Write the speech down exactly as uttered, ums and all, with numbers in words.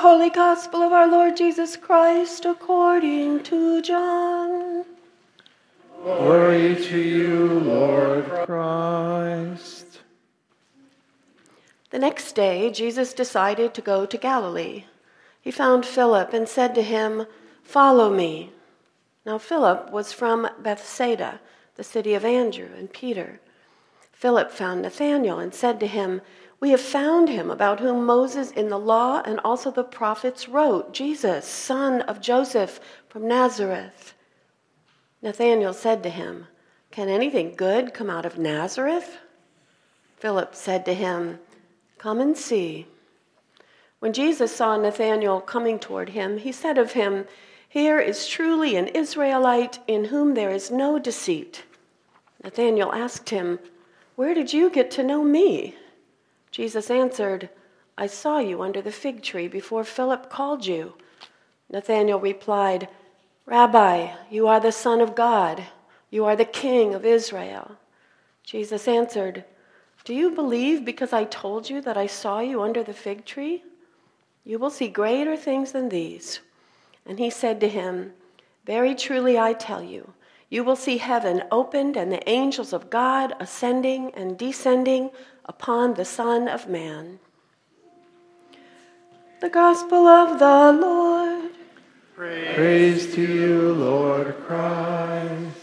Holy Gospel of our Lord Jesus Christ according to John. Glory to you, Lord Christ. The next day, Jesus decided to go to Galilee. He found Philip and said to him, "Follow me." Now Philip was from Bethsaida, the city of Andrew and Peter. Philip found Nathanael and said to him, "We have found him about whom Moses in the law and also the prophets wrote, Jesus, son of Joseph from Nazareth." Nathanael said to him, "Can anything good come out of Nazareth?" Philip said to him, "Come and see." When Jesus saw Nathanael coming toward him, he said of him, "Here is truly an Israelite in whom there is no deceit." Nathanael asked him, "Where did you get to know me?" Jesus answered, "I saw you under the fig tree before Philip called you." Nathanael replied, "Rabbi, you are the Son of God. You are the King of Israel." Jesus answered, "Do you believe because I told you that I saw you under the fig tree? You will see greater things than these." And he said to him, "Very truly I tell you, you will see heaven opened and the angels of God ascending and descending upon the Son of Man." The Gospel of the Lord. Praise to you, Lord Christ.